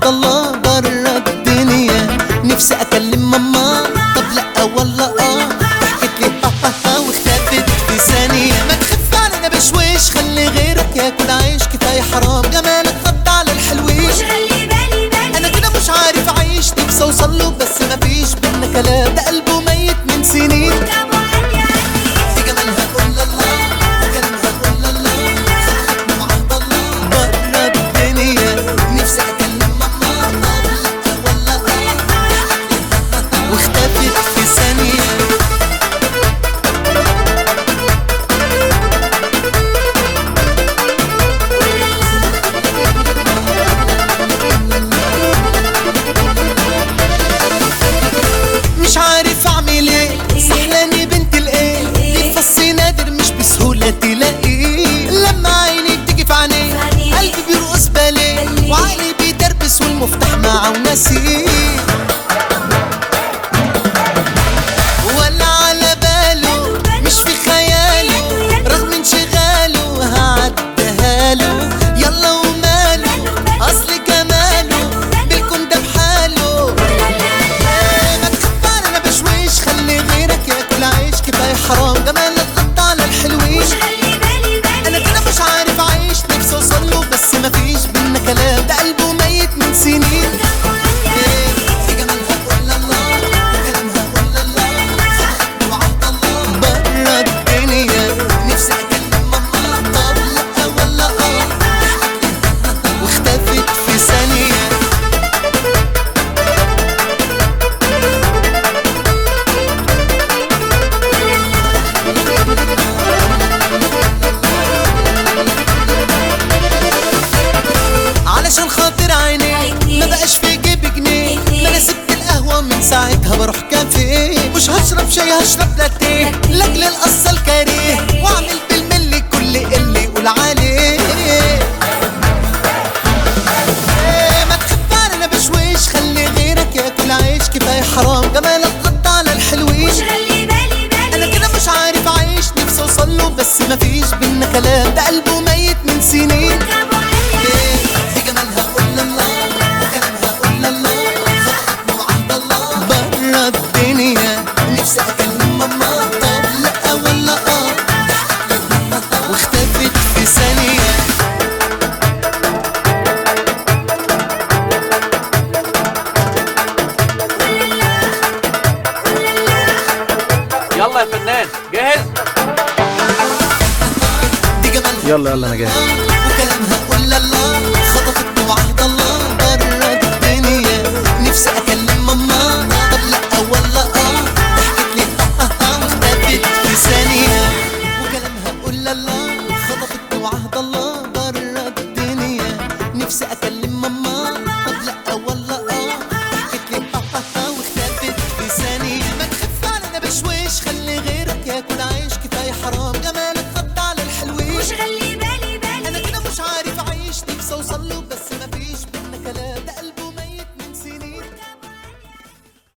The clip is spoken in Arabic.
وعبد الله برا الدنيا. نفسي اكلم ماما، طب لا والله ضحكت لي ها واختفت في ثانية. ما تخف علينا بشويش، خلي غيرك ياكل عيش، كفاية حرام جمالك غطى على الحلويش. انا كده مش عارف اعيش، نفسي اوصله بس مفيش بينا كلام، ده قلبه ميت من سنين. في جمالها قول الله، وكلامها قول الله، خلتني وعبد الله برا الدنيا. نفسي اكلم ماما، طب لا والله واختفت في ثانية. مش عارف اعمل ايه، سحلاني بنت الايه، دي فصي نادر مش بسهولة تلاقيه. لما عيني بتيجي في عينيه قلبي بيرقص باليه، وعقلي بيدربس والمفتاح معاه ونسيه. ولا على باله مش في خياله، رغم انشغاله هعديهاله. يلا وماله اصل جماله بالكون ده بحاله. ما تخف علينا بشويش، خلي غيرك ياكل عيش، كفايه حرام جمالك غطى على الحلويش. انا كده مش عارف اعيش، نفسي اوصله بس مفيش بينا كلام، ده قلبه ميت من سنين. في جمالها قول الله، وكلامها قول الله، خلقني وعبد الله برا الدنيا. نفسي اكلم ماما، طب لا والله واختفت في ثانية. علشان خاطر عينيه ما بقاش في جيبي جنيه، ما انا سبت القهوة من ساعتها بروح كافيه. مش هشرب شاي هشرب لاتيه، لاجل القصة الكاريه، واعمل بالملي كل اللي يقول عليه. ما تخف علينا بشويش، خلي غيرك ياكل عيش، كفاية حرام جمالك غطى على الحلويش. انا كده مش عارف اعيش، نفسي اوصله بس مفيش بينا كلام، ده قلبه ميت من سنين. في جمالها قول الله، وكلامها قول الله، خلقني وعبد الله برا الدنيا. نفسي اكلم ماما، طب لا والله واختفت في ثانية. يلا يا فنان جاهز؟ دي جمالها يلا انا جاهز. وكلامها قول الله،